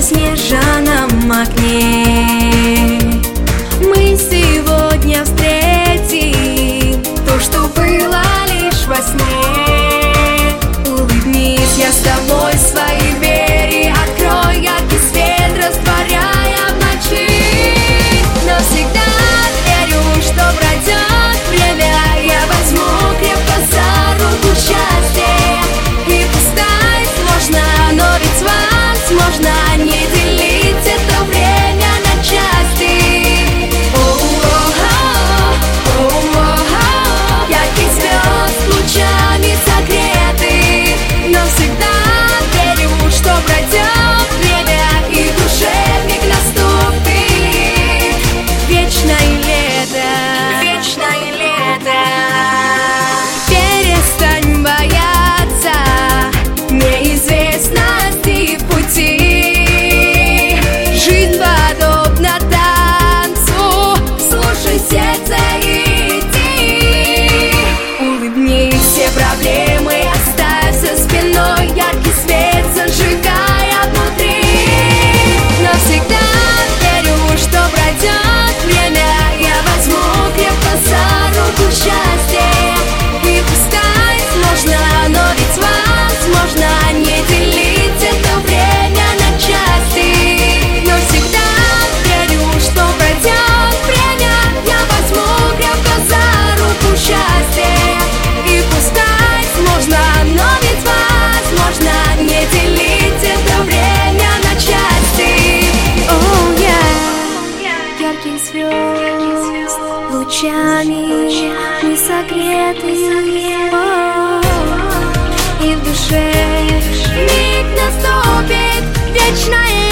заснеженном окне. Мы сегодня встретим то, что было лишь во сне. Улыбнись, я с тобой, свои двери открой, яркий свет растворяя в ночи. Навсегда верю, что пройдет время, я возьму крепко за руку счастье. И пускай сложно, но ведь возможно не делить это время на части. Яркий звезд лучами согреты. Навсегда верю, что пройдет время, и в душе миг наступит вечное лето. Вечное лето. Перестань бояться неизвестности пути. Жизнь подобна танцу, слушай сердце и иди. Улыбнись, все проблемы оставь за спиной, яркий свет зажигая внутри. Навсегда верю, что пройдет время, я возьму крепко за руку счастье. И пускай сложно, но ведь возможно не делить это время на части. Навсегда верю, что пройдет время, я возьму крепко за руку счастье. И пускай сложно, но ведь возможно не делить это время на части. Oh, yeah. Яркий звезд лучами мы согреты. И в душе миг наступит вечное